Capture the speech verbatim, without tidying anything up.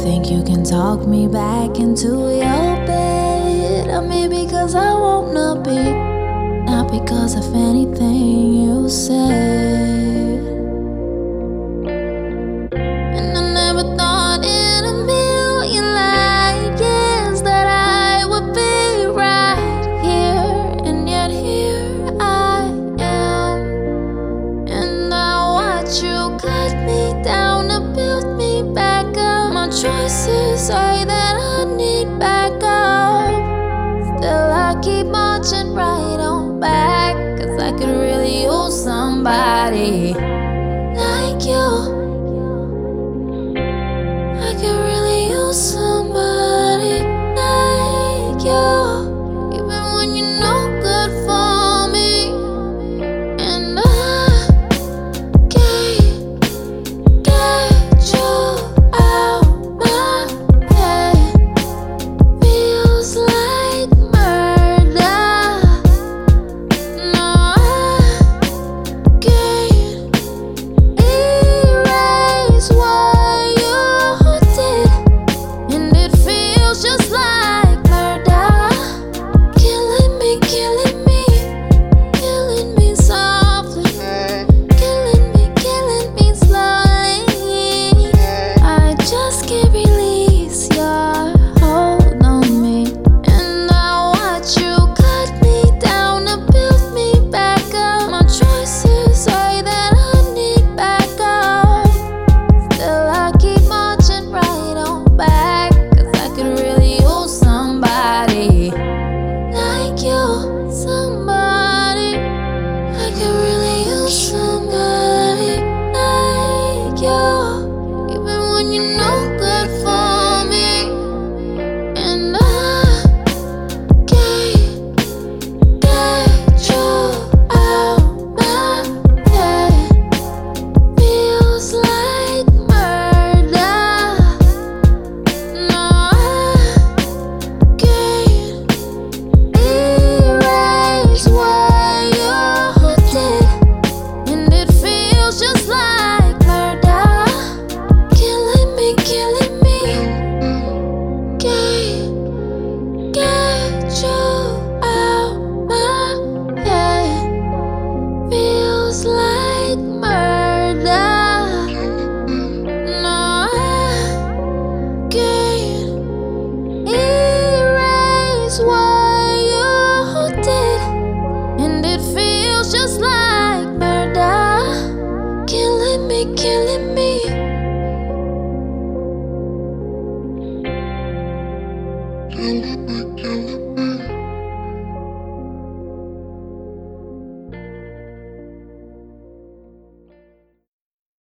think you can talk me back into your bed? I mean, because I wanna be, not because of anything you said. And I never thought in a million light years that I would be right here, and yet here I am. And I watch you cut me down and build me back up. My choices say that I need backup. Still I keep marching right on back, 'cause I could really use somebody like you. I could really use somebody like you, even when you're no good for me. And I can't get you out my head. Feels like murder. No, I can't erase what you did, and it feels just like murder. Killing me, killing me, killing me softly, killing me, killing me slowly. I just can't release your hold on me, and I watch you cut me down and build me back up. My choices say that I need backup. Still I keep marching right on back, 'cause I could really use somebody like you. Somebody, I could really use somebody like you, even when you're no good for me. And I can't get you out my head. Feels like murder. No, I can't erase what you did, and it feels just like murder. Killing me, killing me. Can't get you out my head. Feels like murder. No, I can't erase what you did, and it feels just like murder. Killing me, killing me. Killing me, killing me.